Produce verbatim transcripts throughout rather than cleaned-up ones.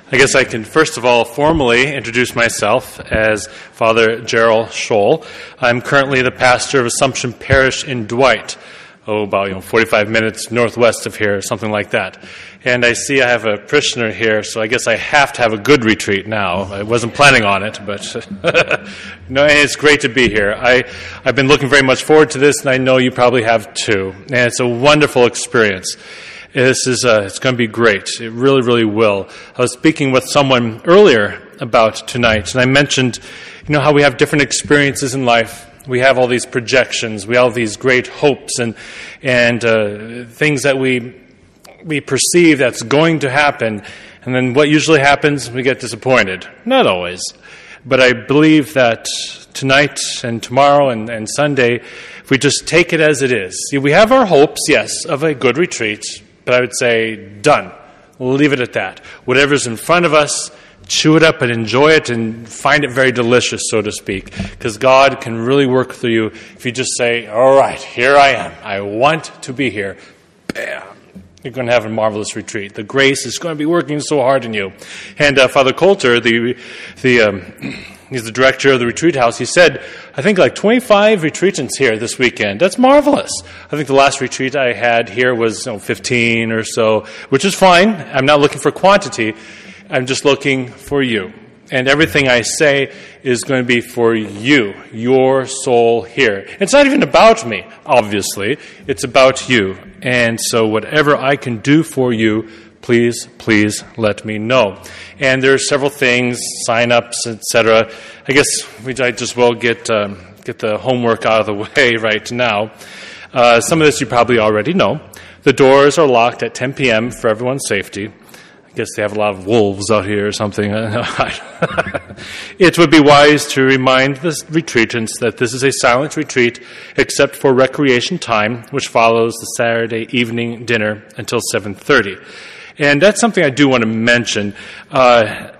I guess I can first of all formally introduce myself as Father Gerald Scholl. I'm currently the pastor of Assumption Parish in Dwight, oh, about you know forty-five minutes northwest of here, something like that. And I see I have a parishioner here, so I guess I have to have a good retreat now. I wasn't planning on it, but no, and it's great to be here. I, I've been looking very much forward to this, and I know you probably have too. And it's a wonderful experience. This is uh, it's going to be great. It really, really will. I was speaking with someone earlier about tonight, and I mentioned, you know, how we have different experiences in life. We have all these projections. We have these great hopes and and uh, things that we we perceive that's going to happen. And then what usually happens? We get disappointed. Not always, but I believe that tonight and tomorrow and, and Sunday, if we just take it as it is, see, we have our hopes, yes, of a good retreat. But I would say, done. We'll leave it at that. Whatever's in front of us, chew it up and enjoy it and find it very delicious, so to speak. Because God can really work through you if you just say, all right, here I am. I want to be here. Bam. You're going to have a marvelous retreat. The grace is going to be working so hard in you. And uh, Father Coulter, the the um, he's the director of the retreat house, he said, I think like twenty-five retreatants here this weekend. That's marvelous. I think the last retreat I had here was you know, fifteen or so, which is fine. I'm not looking for quantity. I'm just looking for you. And everything I say is going to be for you, your soul here. It's not even about me, obviously. It's about you. And so whatever I can do for you, please, please let me know. And there are several things, sign-ups, et cetera. I guess we might just well get um, get the homework out of the way right now. Uh, some of this you probably already know. The doors are locked at ten p.m. for everyone's safety. I guess they have a lot of wolves out here or something. It would be wise to remind the retreatants that this is a silent retreat except for recreation time, which follows the Saturday evening dinner until seven thirty. And that's something I do want to mention. Uh,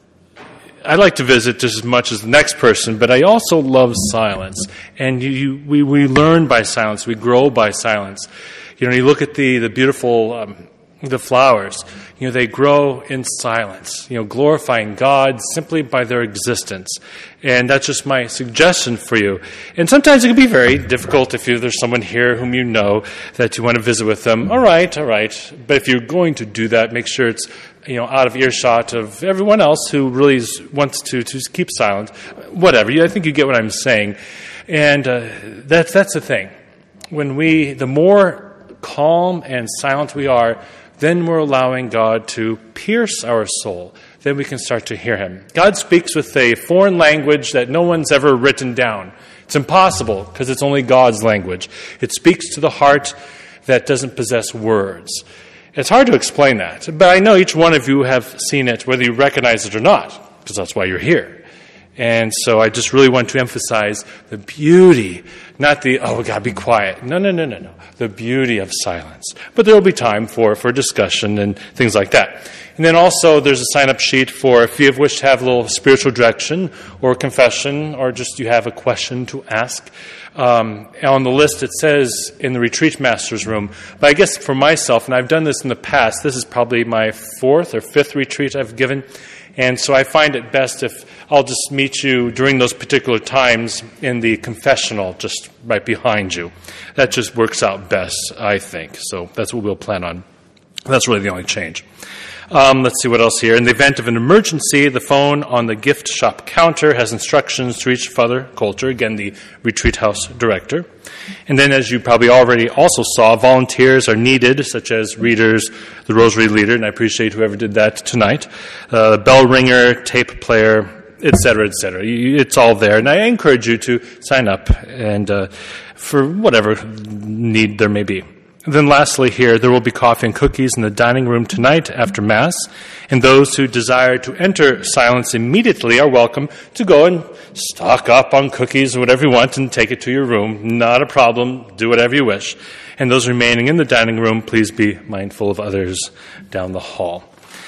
I like to visit just as much as the next person, but I also love silence. And you, you, we, we learn by silence. We grow by silence. You know, you look at the, the beautiful... Um, the flowers, you know, they grow in silence, you know, glorifying God simply by their existence. And that's just my suggestion for you. And sometimes it can be very difficult if you, there's someone here whom you know that you want to visit with them. All right, all right. But if you're going to do that, make sure it's, you know, out of earshot of everyone else who really is, wants to, to keep silent. Whatever. I think you get what I'm saying. And uh, that's, that's the thing. When we, the more calm and silent we are, then we're allowing God to pierce our soul. Then we can start to hear Him. God speaks with a foreign language that no one's ever written down. It's impossible because it's only God's language. It speaks to the heart that doesn't possess words. It's hard to explain that, but I know each one of you have seen it, whether you recognize it or not, because that's why you're here. And so I just really want to emphasize the beauty, not the, oh, we got to be quiet. No, no, no, no, no. The beauty of silence. But there will be time for, for discussion and things like that. And then also there's a sign-up sheet for if you wish to have a little spiritual direction or confession or just you have a question to ask. Um, on the list it says in the retreat master's room. But I guess for myself, and I've done this in the past, this is probably my fourth or fifth retreat I've given. And so I find it best if I'll just meet you during those particular times in the confessional just right behind you. That just works out best, I think. So that's what we'll plan on. That's really the only change. Um, let's see what else here. In the event of an emergency, the phone on the gift shop counter has instructions to reach Father Coulter, again, the retreat house director. And then, as you probably already also saw, volunteers are needed, such as readers, the rosary leader, and I appreciate whoever did that tonight, uh, the bell ringer, tape player, et cetera, et cetera. It's all there. And I encourage you to sign up and uh, for whatever need there may be. And then lastly here, there will be coffee and cookies in the dining room tonight after Mass, and those who desire to enter silence immediately are welcome to go and stock up on cookies or whatever you want and take it to your room. Not a problem. Do whatever you wish. And those remaining in the dining room, please be mindful of others down the hall.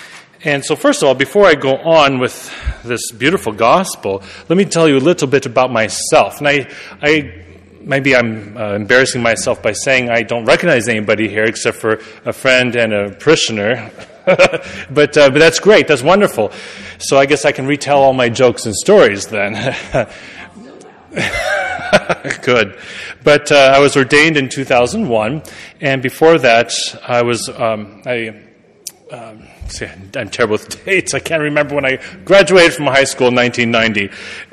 And so first of all, before I go on with this beautiful gospel, let me tell you a little bit about myself. And I, I maybe I'm uh, embarrassing myself by saying I don't recognize anybody here except for a friend and a parishioner. but uh, but that's great. That's wonderful. So I guess I can retell all my jokes and stories then. Good. But uh, I was ordained in two thousand one, and before that I was um, I. Um, See, I'm terrible with dates. I can't remember when I graduated from high school in nineteen ninety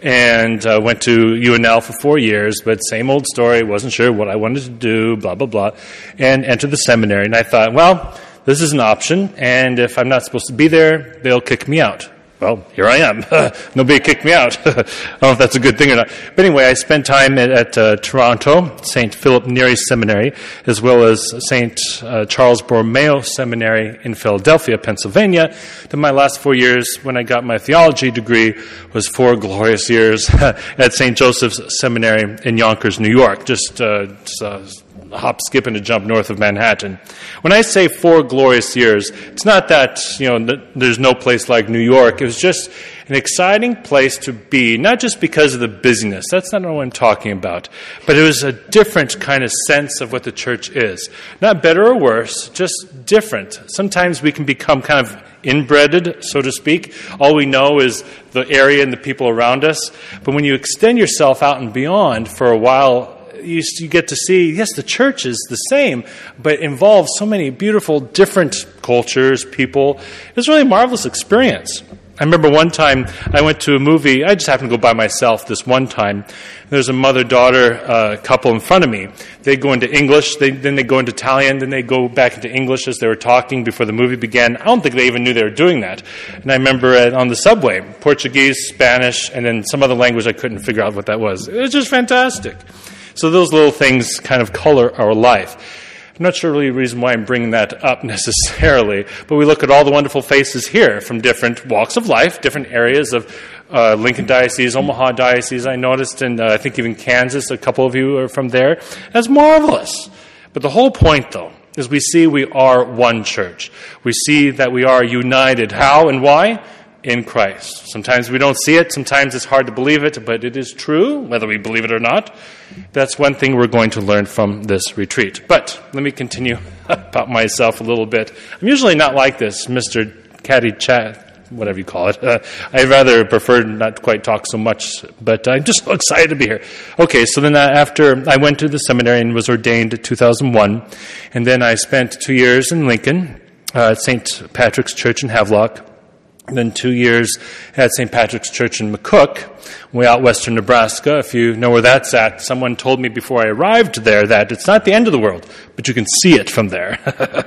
and uh, went to U N L for four years, but same old story, wasn't sure what I wanted to do, blah, blah, blah, and entered the seminary. And I thought, well, this is an option, and if I'm not supposed to be there, they'll kick me out. Well, here I am. Nobody kicked me out. I don't know if that's a good thing or not. But anyway, I spent time at, at uh, Toronto, Saint Philip Neri Seminary, as well as Saint Uh, Charles Borromeo Seminary in Philadelphia, Pennsylvania. Then my last four years, when I got my theology degree, was four glorious years at Saint Joseph's Seminary in Yonkers, New York. Just, uh, just uh, a hop, skip, and a jump north of Manhattan. When I say four glorious years, it's not that, you know, th- there's no place like New York. It was just an exciting place to be, not just because of the busyness. That's not what I'm talking about. But it was a different kind of sense of what the church is. Not better or worse, just different. Sometimes we can become kind of inbreded, so to speak. All we know is the area and the people around us. But when you extend yourself out and beyond for a while, You, you get to see, yes, the church is the same, but involves so many beautiful, different cultures, people. It was really a marvelous experience. I remember one time I went to a movie. I just happened to go by myself this one time. There's a mother-daughter uh, couple in front of me. They go into English, they, then they go into Italian, then they go back into English as they were talking before the movie began. I don't think they even knew they were doing that. And I remember uh, on the subway, Portuguese, Spanish, and then some other language I couldn't figure out what that was. It was just fantastic. So those little things kind of color our life. I'm not sure really the reason why I'm bringing that up necessarily, but we look at all the wonderful faces here from different walks of life, different areas of uh, Lincoln Diocese, Omaha Diocese, I noticed, and uh, I think even Kansas, a couple of you are from there. That's marvelous. But the whole point, though, is we see we are one church. We see that we are united. How and why? In Christ. Sometimes we don't see it. Sometimes it's hard to believe it, but it is true, whether we believe it or not. That's one thing we're going to learn from this retreat. But let me continue about myself a little bit. I'm usually not like this, Mister Catty Chat, whatever you call it. Uh, I'd rather prefer not to quite talk so much, but I'm just so excited to be here. Okay, so then after I went to the seminary and was ordained in two thousand one, and then I spent two years in Lincoln uh, at Saint Patrick's Church in Havelock. And then two years at Saint Patrick's Church in McCook, way out western Nebraska. If you know where that's at, someone told me before I arrived there that it's not the end of the world, but you can see it from there.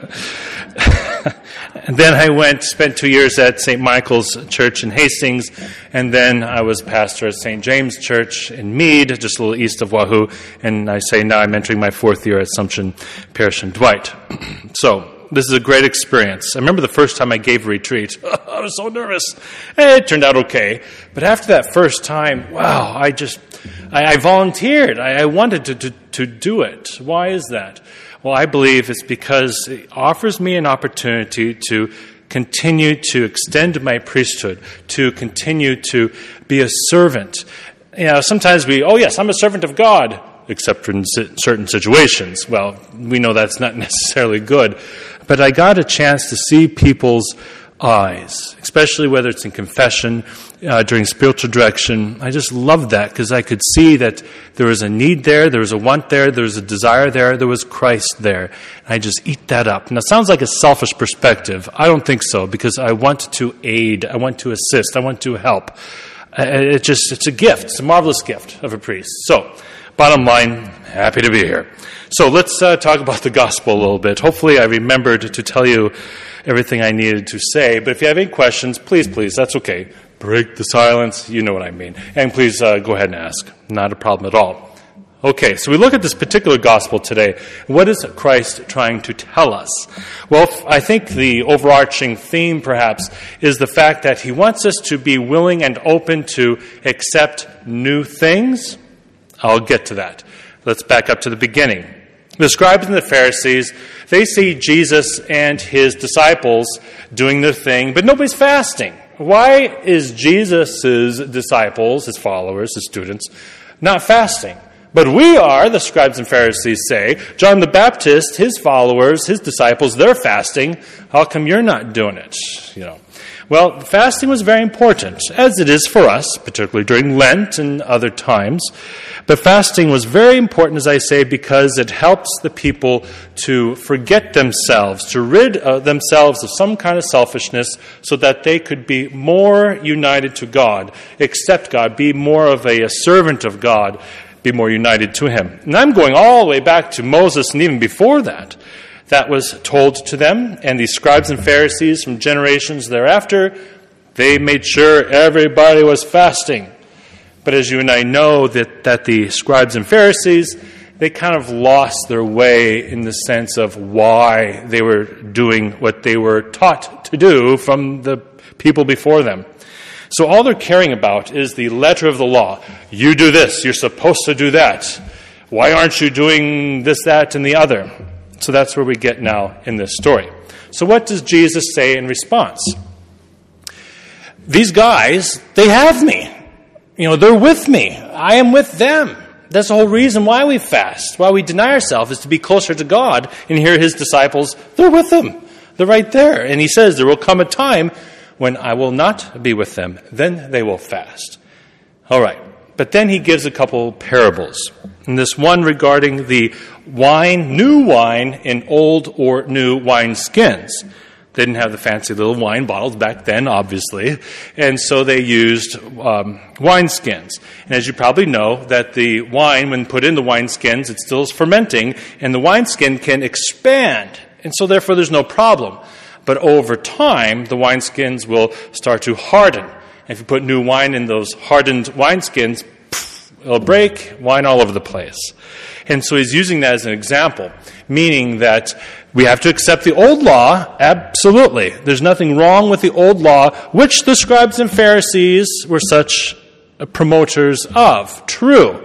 And then I went, spent two years at Saint Michael's Church in Hastings, and then I was pastor at Saint James Church in Meade, just a little east of Wahoo, and I say now I'm entering my fourth year at Assumption Parish in Dwight. So, this is a great experience. I remember the first time I gave a retreat. I was so nervous. It turned out okay. But after that first time, wow, I just, I, I volunteered. I, I wanted to, to, to do it. Why is that? Well, I believe it's because it offers me an opportunity to continue to extend my priesthood, to continue to be a servant. You know, sometimes we, oh yes, I'm a servant of God, except in certain situations. Well, we know that's not necessarily good. But I got a chance to see people's eyes, especially whether it's in confession, uh, during spiritual direction. I just loved that because I could see that there was a need there, there was a want there, there was a desire there, there was Christ there. And I just eat that up. Now, it sounds like a selfish perspective. I don't think so, because I want to aid, I want to assist, I want to help. It just, it's a gift. It's a marvelous gift of a priest. So, bottom line, happy to be here. So let's uh, talk about the gospel a little bit. Hopefully I remembered to tell you everything I needed to say. But if you have any questions, please, please, that's okay. Break the silence. You know what I mean. And please uh, go ahead and ask. Not a problem at all. Okay, so we look at this particular gospel today. What is Christ trying to tell us? Well, I think the overarching theme, perhaps, is the fact that he wants us to be willing and open to accept new things. I'll get to that. Let's back up to the beginning. The scribes and the Pharisees, they see Jesus and his disciples doing their thing, but nobody's fasting. Why is Jesus' disciples, his followers, his students, not fasting? But we are, the scribes and Pharisees say. John the Baptist, his followers, his disciples, they're fasting. How come you're not doing it? You know. Well, fasting was very important, as it is for us, particularly during Lent and other times. But fasting was very important, as I say, because it helps the people to forget themselves, to rid uh, themselves of some kind of selfishness so that they could be more united to God, accept God, be more of a, a servant of God, be more united to Him. And I'm going all the way back to Moses and even before that. That was told to them, and these scribes and Pharisees from generations thereafter, they made sure everybody was fasting. But as you and I know, that, that the scribes and Pharisees, they kind of lost their way in the sense of why they were doing what they were taught to do from the people before them. So all they're caring about is the letter of the law. You do this, you're supposed to do that. Why aren't you doing this, that, and the other? So that's where we get now in this story. So what does Jesus say in response? These guys, they have me. You know, they're with me. I am with them. That's the whole reason why we fast, why we deny ourselves, is to be closer to God. And here his disciples, they're with him. They're right there. And he says, there will come a time when I will not be with them. Then they will fast. All right. But then he gives a couple parables. And this one regarding the wine, new wine in old or new wine skins. They didn't have the fancy little wine bottles back then, obviously. And so they used um, wine skins. And as you probably know, that the wine, when put in the wine skins, it still is fermenting, and the wine skin can expand. And so therefore there's no problem. But over time, the wine skins will start to harden. And if you put new wine in those hardened wine skins, it'll break, wine all over the place. And so he's using that as an example, meaning that we have to accept the old law, absolutely. There's nothing wrong with the old law, which the scribes and Pharisees were such promoters of. True.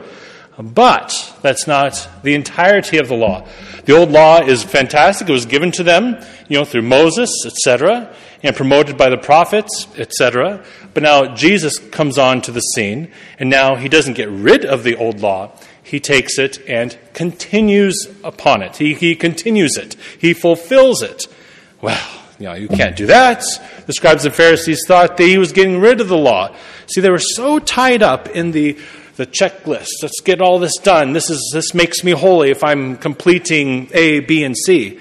But that's not the entirety of the law. The old law is fantastic. It was given to them, you know, through Moses, et cetera, and promoted by the prophets, et cetera. But now Jesus comes on to the scene, and now he doesn't get rid of the old law. He takes it and continues upon it. He, he continues it. He fulfills it. Well, you know, you can't do that. The scribes and Pharisees thought that he was getting rid of the law. See, they were so tied up in the the checklist. Let's get all this done. This is this makes me holy if I'm completing A, B, and C.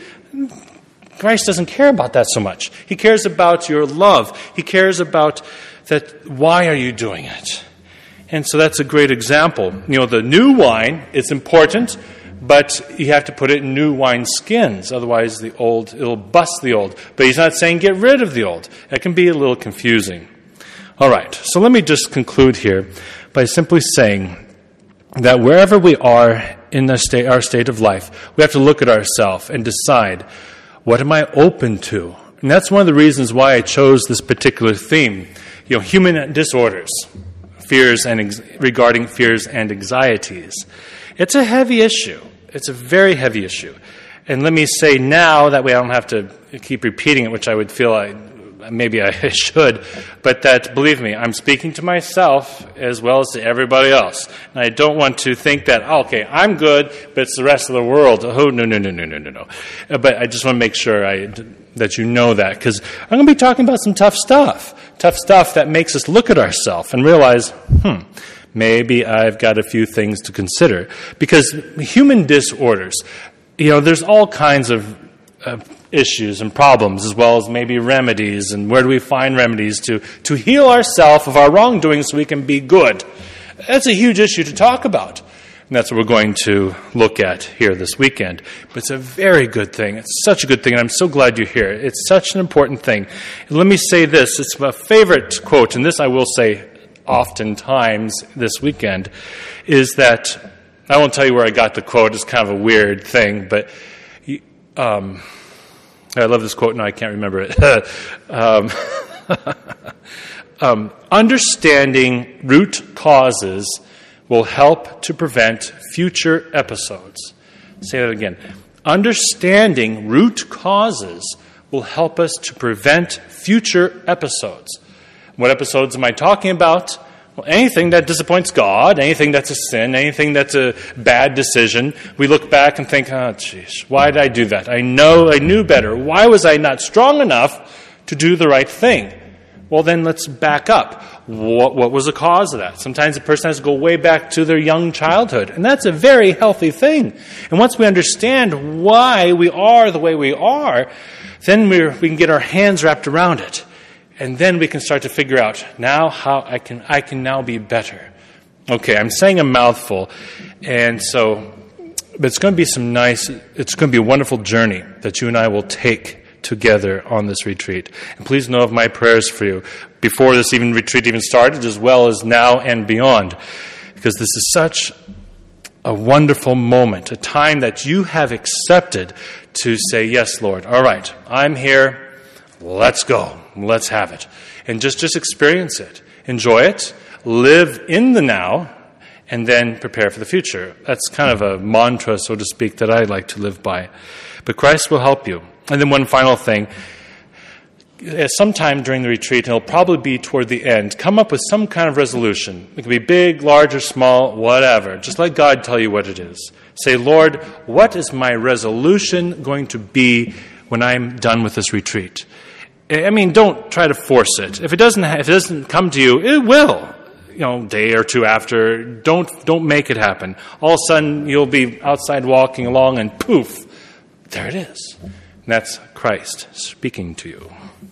Christ doesn't care about that so much. He cares about your love. He cares about that. Why are you doing it? And so that's a great example. You know, the new wine is important, but you have to put it in new wine skins. Otherwise, the old, it'll bust the old. But he's not saying get rid of the old. That can be a little confusing. All right, so let me just conclude here by simply saying that wherever we are in the state, our state of life, we have to look at ourselves and decide, what am I open to? And that's one of the reasons why I chose this particular theme. You know, human disorders, fears and ex- regarding fears and anxieties. It's a heavy issue. It's a very heavy issue. And let me say now, that way I don't have to keep repeating it, which I would feel I maybe I should, but that, believe me, I'm speaking to myself as well as to everybody else. And I don't want to think that, oh, okay, I'm good, but it's the rest of the world. Oh, no, no, no, no, no, no, no. But I just want to make sure I, that you know that, because I'm going to be talking about some tough stuff, tough stuff that makes us look at ourselves and realize, hmm, maybe I've got a few things to consider. Because human disorders, you know, there's all kinds of uh, issues and problems, as well as maybe remedies, and where do we find remedies to, to heal ourselves of our wrongdoing so we can be good. That's a huge issue to talk about. And that's what we're going to look at here this weekend. But it's a very good thing. It's such a good thing, and I'm so glad you're here. It's such an important thing. And let me say this. It's my favorite quote, and this I will say oftentimes this weekend, is that, I won't tell you where I got the quote. It's kind of a weird thing, but um, I love this quote. Now I can't remember it. um, um, understanding root causes will help to prevent future episodes. Say that again. Understanding root causes will help us to prevent future episodes. What episodes am I talking about? Well, anything that disappoints God, anything that's a sin, anything that's a bad decision, we look back and think, oh, geez, why did I do that? I know, I knew better. Why was I not strong enough to do the right thing? Well, then let's back up. What, what was the cause of that? Sometimes a person has to go way back to their young childhood, and that's a very healthy thing. And once we understand why we are the way we are, then we're, we can get our hands wrapped around it. And then we can start to figure out now how I can I can now be better. Okay, I'm saying a mouthful, and so but it's going to be some nice, it's going to be a wonderful journey that you and I will take together on this retreat. And please know of my prayers for you before this even retreat even started, as well as now and beyond, because this is such a wonderful moment, a time that you have accepted to say, yes, Lord, all right, I'm here. Let's go. Let's have it. And just, just experience it. Enjoy it. Live in the now. And then prepare for the future. That's kind of a mantra, so to speak, that I like to live by. But Christ will help you. And then one final thing. Sometime during the retreat, and it'll probably be toward the end, come up with some kind of resolution. It can be big, large, or small, whatever. Just let God tell you what it is. Say, Lord, what is my resolution going to be when I'm done with this retreat? I mean, don't try to force it. If it doesn't, if it doesn't come to you, it will. You know, day or two after. Don't don't make it happen. All of a sudden, you'll be outside walking along, and poof, there it is. And that's Christ speaking to you.